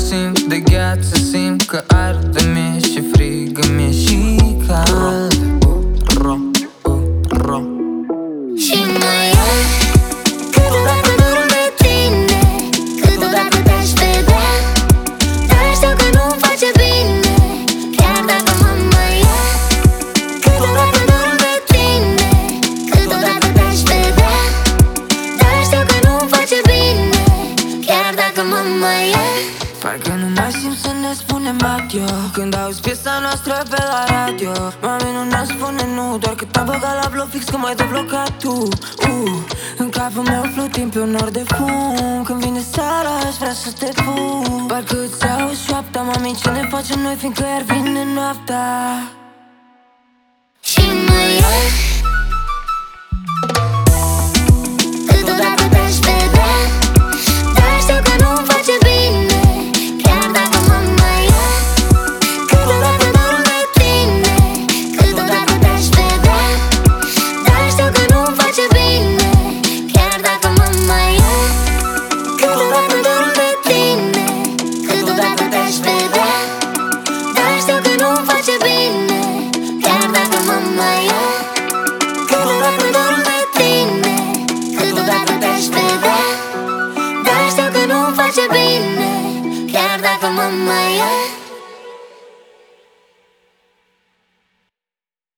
simt de gheață, simt că arde-mi și frigă-mi și cald. Și mai e câteodată dorul de tine, câteodată te-aș vedea, dar știu că nu-mi face bine, chiar dacă mă mai e. Câteodată dorul de tine, câteodată te-aș vedea, dar știu că nu-mi face bine, chiar dacă mă mai e. Parcă nu mai simt să ne spunem adio când auzi piesa noastră pe la radio. Mami, nu ne spune nu, doar că te-am băgat la bloc fix când m-ai deblocat tu. În capul meu flutim pe un nor de fum. Când vine seara aș vrea să te pun. Parcă îți auzi șoapta, mami, ce ne facem noi, fiindcă iar vine noaptea. Și mai e câteodată te-aș vedea, dar știu că nu-mi face bine, chiar dacă mă mai e. Câteodată dorul de tine, câteodată te-aș vedea, dar știu că nu-mi face bine, chiar dacă mă mai e. Câteodată dorul de tine, câteodată te-aș vedea, dar știu că nu-mi face bine, chiar dacă mă mai e. Câteodată dorul de tine, câteodată te-aș vedea, dar știu că nu-mi face bine, chiar dacă mă mai e.